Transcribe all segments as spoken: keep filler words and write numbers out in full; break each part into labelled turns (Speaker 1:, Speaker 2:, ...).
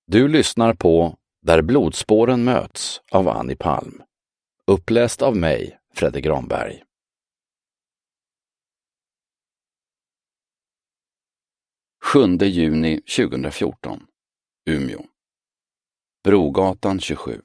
Speaker 1: Du lyssnar på Där blodspåren möts av Annie Palm. Uppläst av mig, Fredrik Granberg. sjunde juni tjugohundrafjorton. Umeå. Brogatan tjugosju.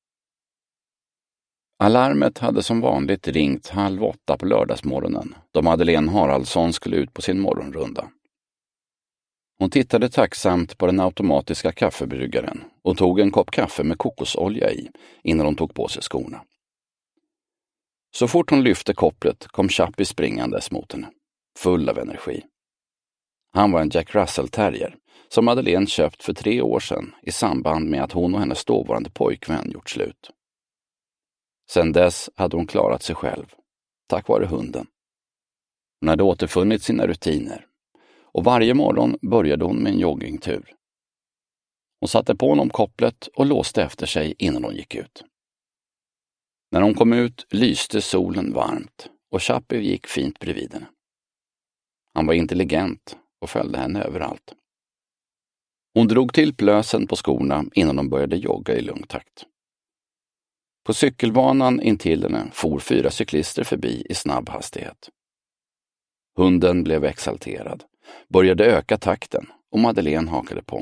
Speaker 1: Alarmet hade som vanligt ringt halv åtta på lördagsmorgonen då Madeleine Haraldsson skulle ut på sin morgonrunda. Hon tittade tacksamt på den automatiska kaffebryggaren och tog en kopp kaffe med kokosolja i innan hon tog på sig skorna. Så fort hon lyfte kopplet kom Chappie springandes mot henne, full av energi. Han var en Jack Russell Terrier som Madeleine köpt för tre år sedan i samband med att hon och hennes dåvarande pojkvän gjort slut. Sedan dess hade hon klarat sig själv, tack vare hunden. Hon hade återfunnit sina rutiner och varje morgon började hon med en joggingtur. Hon satte på honom kopplet och låste efter sig innan hon gick ut. När hon kom ut lyste solen varmt och Chappie gick fint bredvid henne. Han var intelligent och följde henne överallt. Hon drog till plösen på skorna innan de började jogga i lugn takt. På cykelbanan intill henne for fyra cyklister förbi i snabb hastighet. Hunden blev exalterad, började öka takten och Madeleine hakade på.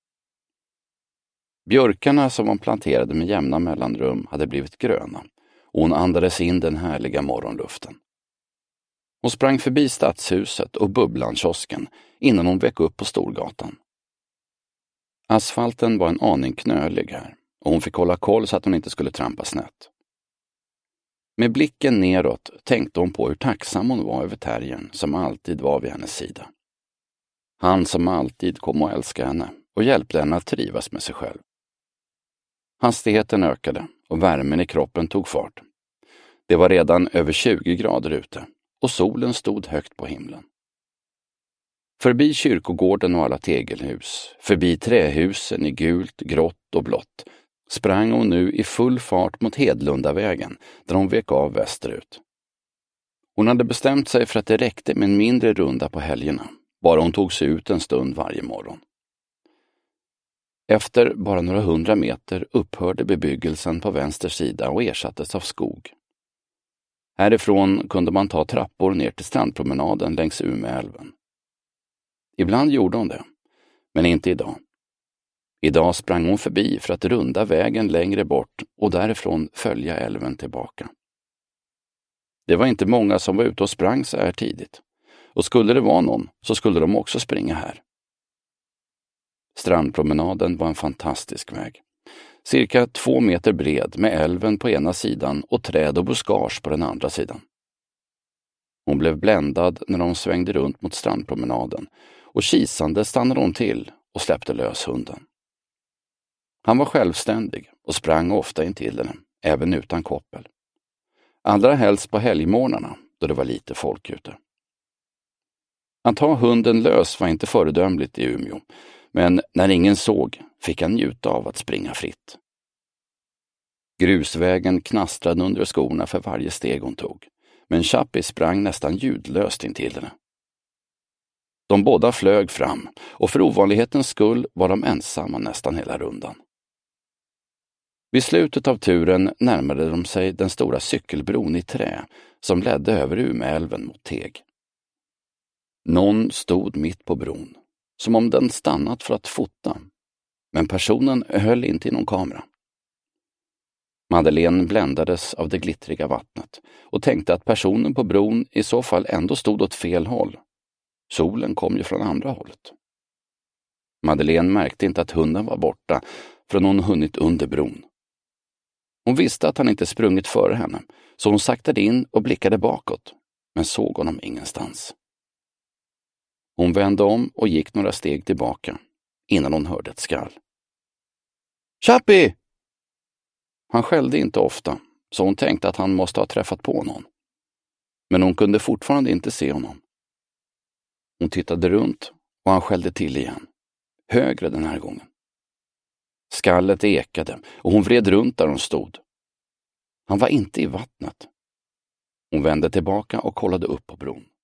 Speaker 1: Björkarna som hon planterade med jämna mellanrum hade blivit gröna och hon andades in den härliga morgonluften. Hon sprang förbi stadshuset och Bubblankiosken innan hon väck upp på Storgatan. Asfalten var en aning knölig här och hon fick hålla koll så att hon inte skulle trampa snett. Med blicken neråt tänkte hon på hur tacksam hon var över terriern som alltid var vid hennes sida. Han som alltid kom att älska henne och hjälpte henne att trivas med sig själv. Hastigheten ökade och värmen i kroppen tog fart. Det var redan över tjugo grader ute och solen stod högt på himlen. Förbi kyrkogården och alla tegelhus, förbi trähusen i gult, grått och blått, sprang hon nu i full fart mot Hedlundavägen där hon vek av västerut. Hon hade bestämt sig för att det räckte med en mindre runda på helgerna, bara hon tog sig ut en stund varje morgon. Efter bara några hundra meter upphörde bebyggelsen på vänster sida och ersattes av skog. Härifrån kunde man ta trappor ner till strandpromenaden längs Umeälven. Ibland gjorde hon det, men inte idag. Idag sprang hon förbi för att runda vägen längre bort och därifrån följa älven tillbaka. Det var inte många som var ute och sprang så här tidigt. Och skulle det vara någon så skulle de också springa här. Strandpromenaden var en fantastisk väg. Cirka två meter bred med älven på ena sidan och träd och buskage på den andra sidan. Hon blev bländad när de svängde runt mot strandpromenaden och kisande stannade hon till och släppte lös hunden. Han var självständig och sprang ofta in till henne, även utan koppel. Allra helst på helgmorgnarna då det var lite folk ute. Att ha hunden lös var inte föredömligt i Umeå, men när ingen såg fick han njuta av att springa fritt. Grusvägen knastrade under skorna för varje steg hon tog, men Chappie sprang nästan ljudlöst in till henne. De båda flög fram och för ovanlighetens skull var de ensamma nästan hela rundan. Vid slutet av turen närmade de sig den stora cykelbron i trä som ledde över Umeälven mot Teg. Någon stod mitt på bron, som om den stannat för att fota, men personen höll inte i någon kamera. Madeleine bländades av det glittriga vattnet och tänkte att personen på bron i så fall ändå stod åt fel håll. Solen kom ju från andra hållet. Madeleine märkte inte att hunden var borta förrän hon hunnit under bron. Hon visste att han inte sprungit före henne, så hon saktade in och blickade bakåt, men såg honom ingenstans. Hon vände om och gick några steg tillbaka, innan hon hörde ett skall. Chappie! Han skällde inte ofta, så hon tänkte att han måste ha träffat på någon. Men hon kunde fortfarande inte se honom. Hon tittade runt och han skällde till igen. Högre den här gången. Skallet ekade och hon vred runt där hon stod. Han var inte i vattnet. Hon vände tillbaka och kollade upp på bron.